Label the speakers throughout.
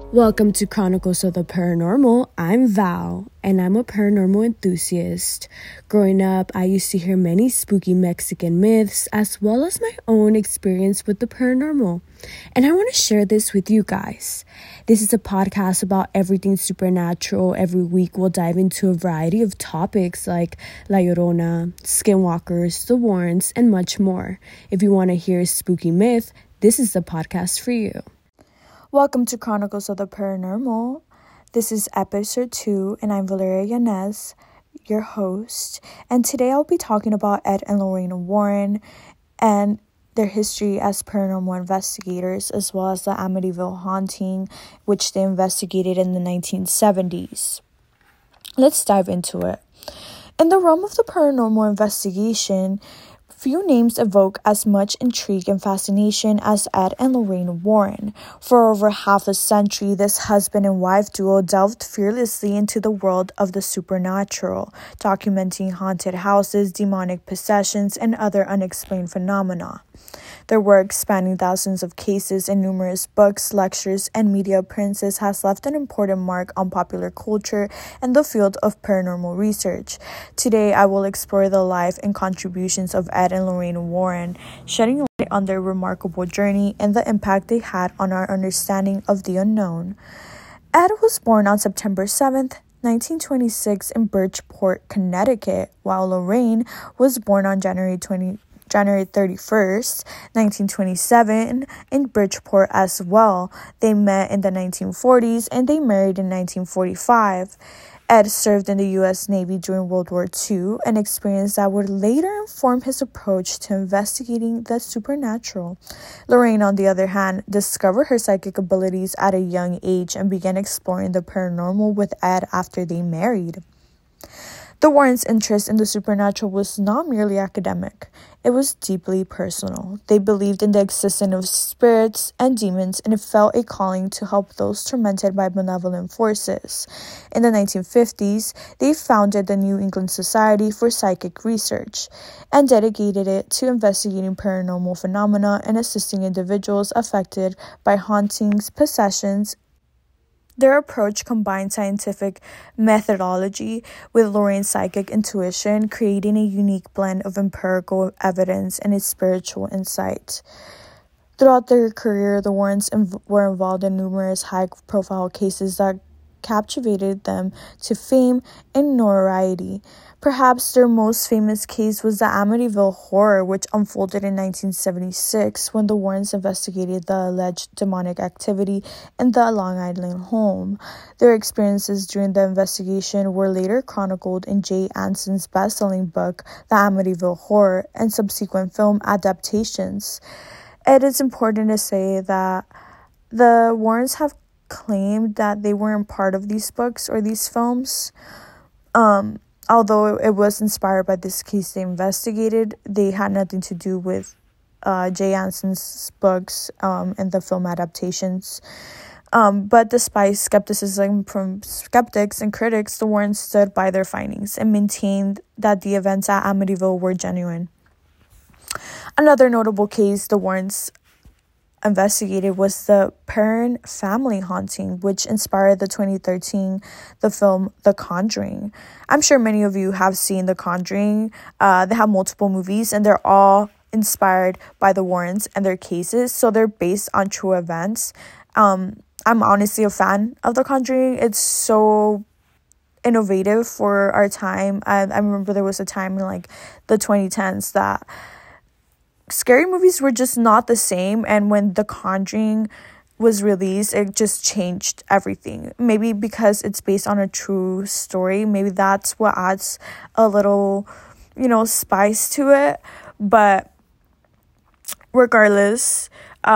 Speaker 1: Welcome to Chronicles of the Paranormal. I'm Val, and I'm a paranormal enthusiast. Growing up, I used to hear many spooky Mexican myths, as well as my own experience with the paranormal. And I want to share this with you guys. This is a podcast about everything supernatural. Every week, we'll dive into a variety of topics like La Llorona, Skinwalkers, the Warrens, and much more. If you want to hear a spooky myth, this is the podcast for you. Welcome to Chronicles of the Paranormal. This is episode 2, and I'm Valeria Yanez, your host. And today I'll be talking about Ed and Lorraine Warren and their history as paranormal investigators, as well as the Amityville haunting, which they investigated in the 1970s. Let's dive into it. In the realm of the paranormal investigation, few names evoke as much intrigue and fascination as Ed and Lorraine Warren. For over half a century, this husband and wife duo delved fearlessly into the world of the supernatural, documenting haunted houses, demonic possessions, and other unexplained phenomena. Their work, spanning thousands of cases in numerous books, lectures, and media appearances, has left an important mark on popular culture and the field of paranormal research. Today, I will explore the life and contributions of Ed and Lorraine Warren, shedding light on their remarkable journey and the impact they had on our understanding of the unknown. Ed was born on September 7th, 1926 in Bridgeport, Connecticut, while Lorraine was born on January 31st, 1927 in Bridgeport as well. They met in the 1940s and they married in 1945. Ed served in the U.S. Navy during World War II, an experience that would later inform his approach to investigating the supernatural. Lorraine, on the other hand, discovered her psychic abilities at a young age and began exploring the paranormal with Ed after they married. The Warrens' interest in the supernatural was not merely academic. It was deeply personal. They believed in the existence of spirits and demons and felt a calling to help those tormented by malevolent forces. In the 1950s, they founded the New England Society for Psychic Research and dedicated it to investigating paranormal phenomena and assisting individuals affected by hauntings, possessions. Their approach combined scientific methodology with Lorraine's psychic intuition, creating a unique blend of empirical evidence and a spiritual insight. Throughout their career, the Warrens were involved in numerous high-profile cases that captivated them to fame and notoriety. Perhaps their most famous case was the Amityville Horror, which unfolded in 1976 when the Warrens investigated the alleged demonic activity in the Long Island home. Their experiences during the investigation were later chronicled in Jay Anson's best-selling book, The Amityville Horror, and subsequent film adaptations. It is important to say that the Warrens have claimed that they weren't part of these books or these films. Although it was inspired by this case they investigated, they had nothing to do with Jay Anson's books and the film adaptations. But despite skepticism from skeptics and critics, the Warrens stood by their findings and maintained that the events at Amityville were genuine. Another notable case the Warrens investigated was the Perron family haunting, which inspired the 2013 film The Conjuring. I'm sure many of you have seen The Conjuring. They have multiple movies and they're all inspired by the Warrens and their cases, so they're based on true events. I'm honestly a fan of The Conjuring. It's so innovative for our time. I remember there was a time in like the 2010s that scary movies were just not the same, and when The Conjuring was released, it just changed everything. Maybe because it's based on a true story, maybe that's what adds a little, spice to it. But regardless,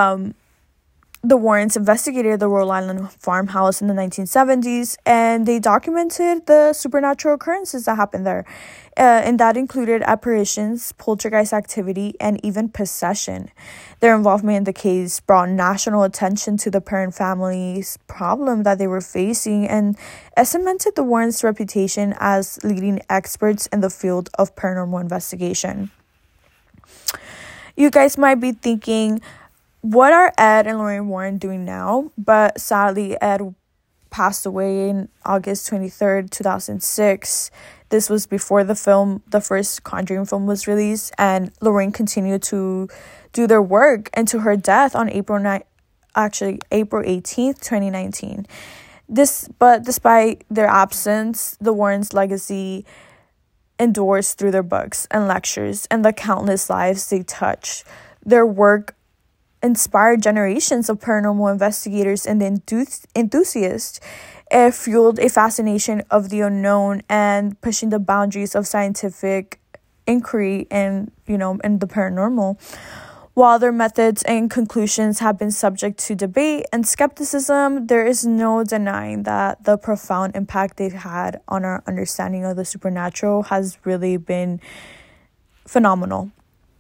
Speaker 1: the Warrens investigated the Rhode Island farmhouse in the 1970s, and they documented the supernatural occurrences that happened there. And that included apparitions, poltergeist activity, and even possession. Their involvement in the case brought national attention to the Perron family's problem that they were facing, and cemented the Warrens' reputation as leading experts in the field of paranormal investigation. You guys might be thinking,
Speaker 2: what are Ed and Lorraine Warren doing now? But sadly, Ed passed away in August 23rd, 2006. This was before the first Conjuring film was released, and Lorraine continued to do their work until her death on April 18th, 2019. But despite their absence, the Warrens' legacy endures through their books and lectures and the countless lives they touch. Their work inspired generations of paranormal investigators and enthusiasts. It fueled a fascination of the unknown and pushing the boundaries of scientific inquiry and the paranormal. While their methods and conclusions have been subject to debate and skepticism, there is no denying that the profound impact they've had on our understanding of the supernatural has really been phenomenal.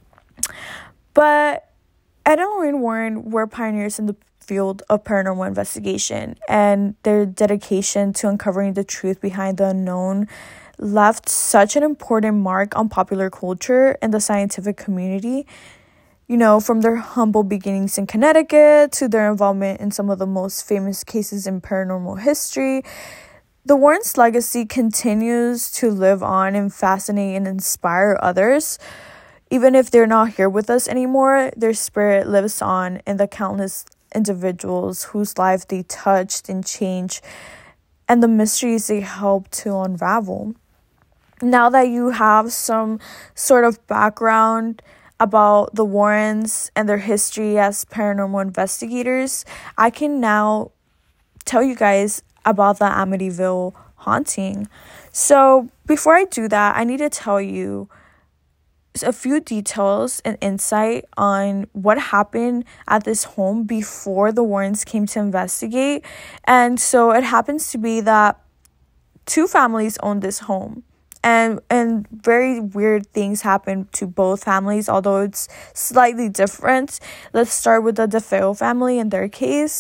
Speaker 2: But Ed and Lorraine Warren were pioneers in the field of paranormal investigation, and their dedication to uncovering the truth behind the unknown left such an important mark on popular culture and the scientific community. From their humble beginnings in Connecticut to their involvement in some of the most famous cases in paranormal history, the Warrens' legacy continues to live on and fascinate and inspire others. Even if they're not here with us anymore, their spirit lives on in the countless individuals whose lives they touched and changed, and the mysteries they helped to unravel. Now that you have some sort of background about the Warrens and their history as paranormal investigators, I can now tell you guys about the Amityville haunting. So before I do that, I need to tell you a few details and insight on what happened at this home before the Warrens came to investigate. And so it happens to be that two families owned this home, and very weird things happened to both families, although it's slightly different. Let's start with the DeFeo family in their case.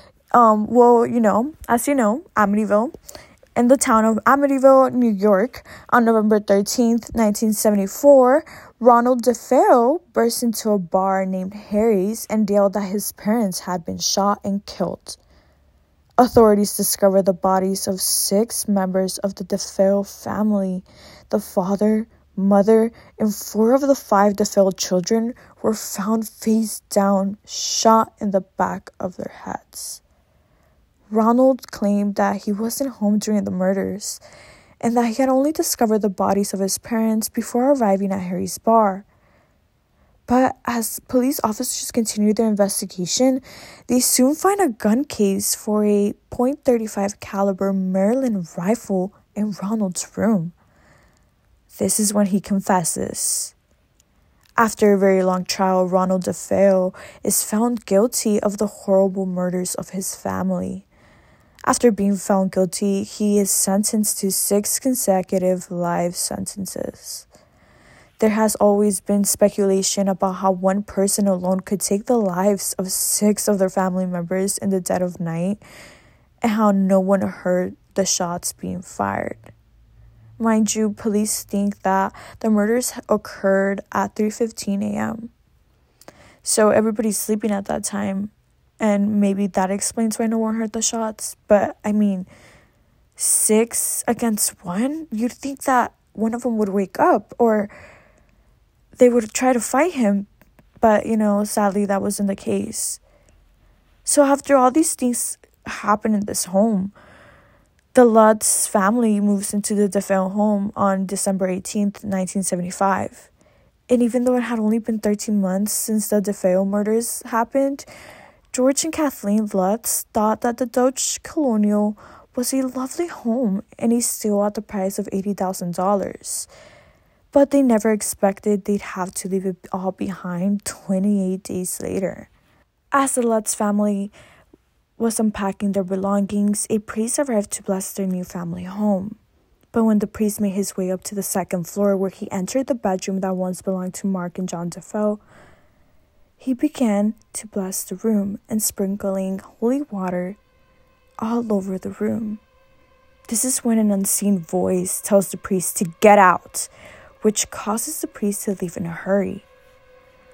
Speaker 2: As you know, Amityville, in the town of Amityville, New York, on November 13th, 1974, Ronald DeFeo burst into a bar named Harry's and yelled that his parents had been shot and killed. Authorities discovered the bodies of 6 members of the DeFeo family. The father, mother, and 4 of the 5 DeFeo children were found face down, shot in the back of their heads. Ronald claimed that he wasn't home during the murders and that he had only discovered the bodies of his parents before arriving at Harry's bar. But as police officers continued their investigation, they soon find a gun case for a .35 caliber Maryland rifle in Ronald's room. This is when he confesses. After a very long trial, Ronald DeFeo is found guilty of the horrible murders of his family. After being found guilty, he is sentenced to 6 consecutive life sentences. There has always been speculation about how one person alone could take the lives of 6 of their family members in the dead of night, and how no one heard the shots being fired. Mind you, police think that the murders occurred at 3:15 a.m. So everybody's sleeping at that time, and maybe that explains why no one heard the shots. But, 6 against 1? You'd think that one of them would wake up, or they would try to fight him. But, sadly, that wasn't the case. So after all these things happen in this home, the Lutz family moves into the DeFeo home on December 18th, 1975. And even though it had only been 13 months since the DeFeo murders happened, George and Kathleen Lutz thought that the Dutch Colonial was a lovely home and a steal at the price of $80,000. But they never expected they'd have to leave it all behind 28 days later. As the Lutz family was unpacking their belongings, a priest arrived to bless their new family home. But when the priest made his way up to the second floor where he entered the bedroom that once belonged to Mark and John DeFeo, he began to bless the room and sprinkling holy water all over the room. This is when an unseen voice tells the priest to get out, which causes the priest to leave in a hurry.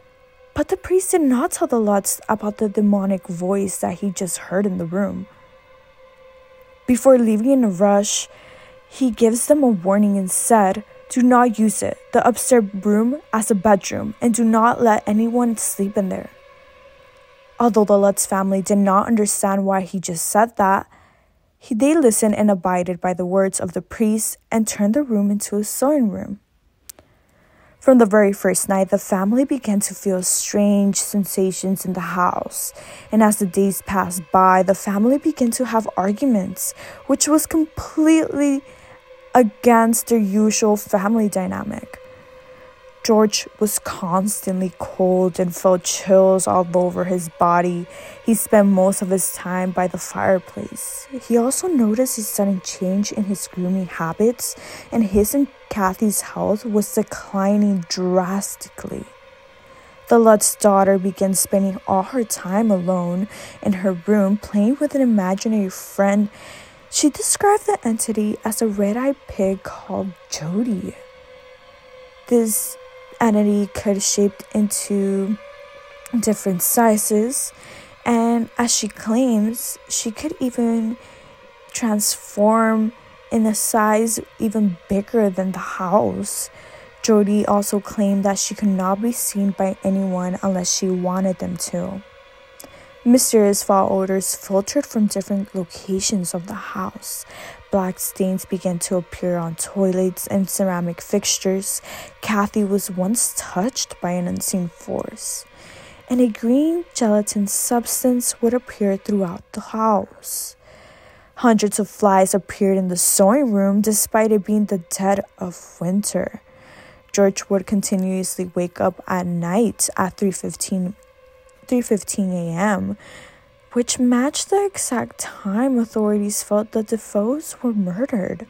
Speaker 2: But the priest did not tell the Lutz about the demonic voice that he just heard in the room. Before leaving in a rush, he gives them a warning and said, "Do not use it, the upstairs room, as a bedroom, and do not let anyone sleep in there." Although the Lutz family did not understand why he just said that, they listened and abided by the words of the priest and turned the room into a sewing room. From the very first night, the family began to feel strange sensations in the house, and as the days passed by, the family began to have arguments, which was completely against their usual family dynamic. George was constantly cold and felt chills all over his body. He spent most of his time by the fireplace. He also noticed a sudden change in his grooming habits, and his and Kathy's health was declining drastically. The Lutz daughter began spending all her time alone in her room playing with an imaginary friend. She described the entity as a red-eyed pig called Jody. This entity could shape into different sizes, and as she claims, she could even transform in a size even bigger than the house. Jody also claimed that she could not be seen by anyone unless she wanted them to. Mysterious foul odors filtered from different locations of the house. Black stains began to appear on toilets and ceramic fixtures. Kathy was once touched by an unseen force, and a green gelatin substance would appear throughout the house. Hundreds of flies appeared in the sewing room despite it being the dead of winter. George would continuously wake up at night at 3:15 a.m., which matched the exact time authorities felt the Defoes were murdered.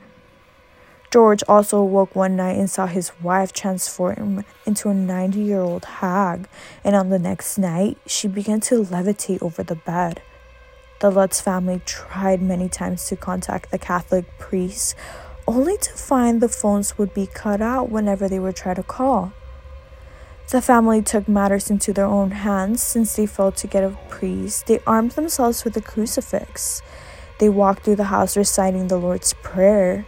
Speaker 2: George also awoke one night and saw his wife transform into a 90-year-old hag, and on the next night, she began to levitate over the bed. The Lutz family tried many times to contact the Catholic priest, only to find the phones would be cut out whenever they would try to call. The family took matters into their own hands. Since they failed to get a priest, they armed themselves with a crucifix. They walked through the house reciting the Lord's Prayer.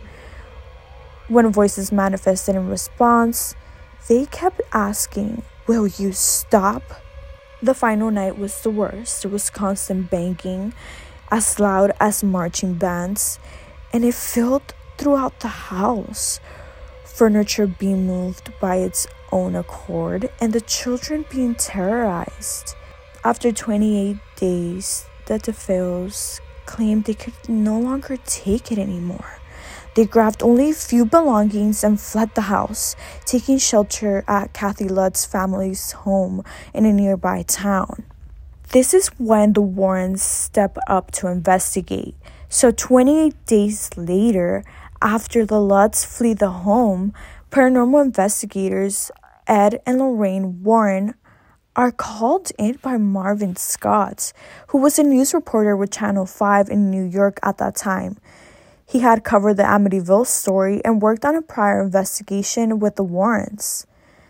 Speaker 2: When voices manifested in response, they kept asking, "Will you stop?" The final night was the worst. There was constant banging, as loud as marching bands, and it filled throughout the house. Furniture being moved by its own accord, and the children being terrorized. After 28 days, the Defoes claimed they could no longer take it anymore. They grabbed only a few belongings and fled the house, taking shelter at Kathy Lutz's family's home in a nearby town. This is when the Warrens step up to investigate. So 28 days later, after the Lutz flee the home, paranormal investigators Ed and Lorraine Warren are called in by Marvin Scott, who was a news reporter with Channel 5 in New York at that time. He had covered the Amityville story and worked on a prior investigation with the Warrens.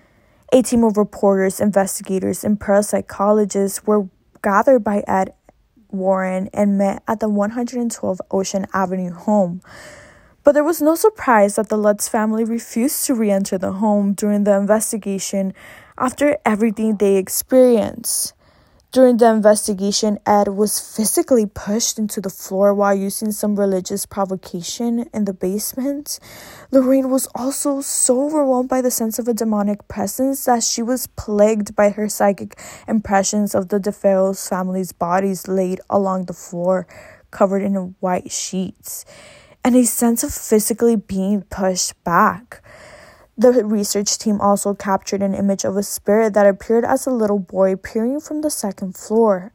Speaker 2: A team of reporters, investigators, and parapsychologists were gathered by Ed Warren and met at the 112 Ocean Avenue home. But there was no surprise that the Lutz family refused to re-enter the home during the investigation after everything they experienced. During the investigation, Ed was physically pushed into the floor while using some religious provocation in the basement. Lorraine was also so overwhelmed by the sense of a demonic presence that she was plagued by her psychic impressions of the Defoes family's bodies laid along the floor, covered in white sheets, and a sense of physically being pushed back. The research team also captured an image of a spirit that appeared as a little boy peering from the second floor.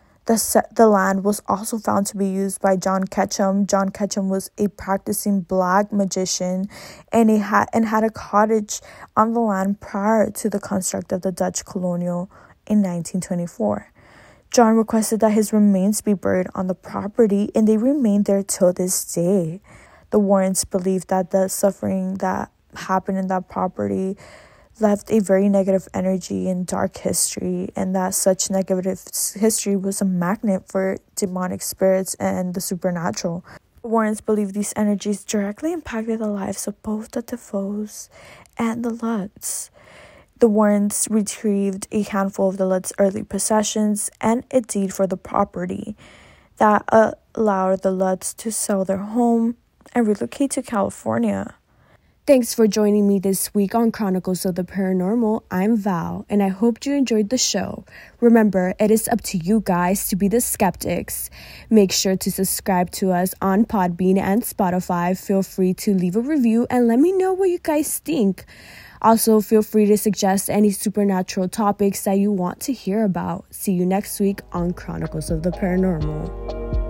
Speaker 2: The land was also found to be used by John Ketchum. John Ketchum was a practicing black magician and had a cottage on the land prior to the construct of the Dutch colonial in 1924. John requested that his remains be buried on the property, and they remain there till this day. The Warrens believe that the suffering that happened in that property left a very negative energy and dark history, and that such negative history was a magnet for demonic spirits and the supernatural. The Warrens believe these energies directly impacted the lives of both the Defoes and the Ludds. The Warrens retrieved a handful of the Ludds' early possessions and a deed for the property that allowed the Ludds to sell their home and relocate to California.
Speaker 1: Thanks for joining me this week on Chronicles of the Paranormal. I'm Val, and I hope you enjoyed the show. Remember, it is up to you guys to be the skeptics. Make sure to subscribe to us on Podbean and Spotify. Feel free to leave a review and let me know what you guys think. Also, feel free to suggest any supernatural topics that you want to hear about. See you next week on Chronicles of the Paranormal.